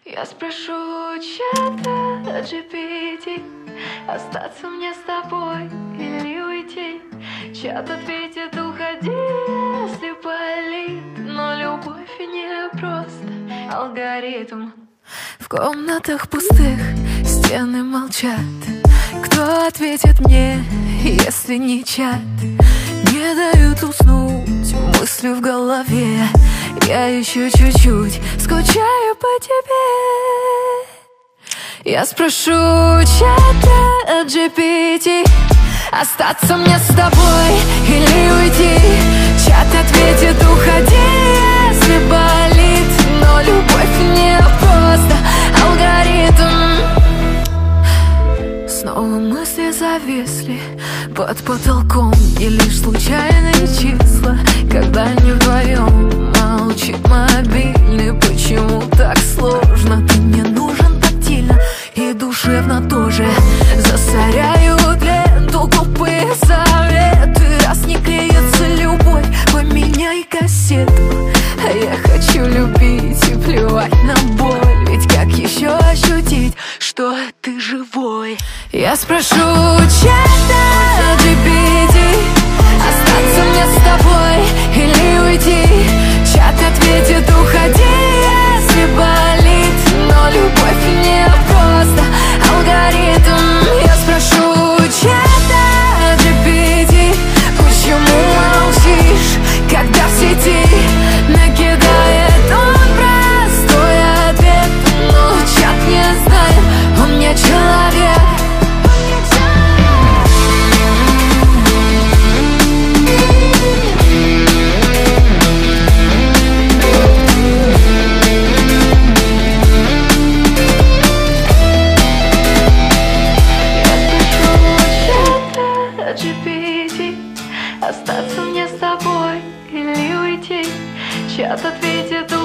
Я спрошу чата GPT, остаться мне с тобой или уйти. Чат ответит: уходи, если болит. Но любовь не просто алгоритм. В комнатах пустых стены молчат. Кто ответит мне, если не чат? Не дают уснуть мысли в голове. Я еще чуть-чуть скучаю по тебе. Я спрошу чата GPT, остаться мне с тобой или уйти. Чат ответит: уходи, если болит. Но любовь не просто алгоритм. Снова мысли зависли под потолком, и лишь случайные числа, когда они вдвоем. Молчит мобильный, почему так сложно? Ты мне нужен тактильно и душевно тоже. Засоряют ленту глупые советы. Раз не клеится любовь, поменяй кассету. А я хочу любить и плевать на боль. Ведь как еще ощутить, что ты живой? Я спрошу чата GPT, остаться мне с тобой или уйти. Чат ответит: уходи, если болит. Но любовь не просто алгоритм. Я спрошу чата GPT, почему молчишь, когда в сети накидает он простой ответ. Но чат не знает, он не человек. GPT, остаться мне с тобой или уйти. Чат ответит: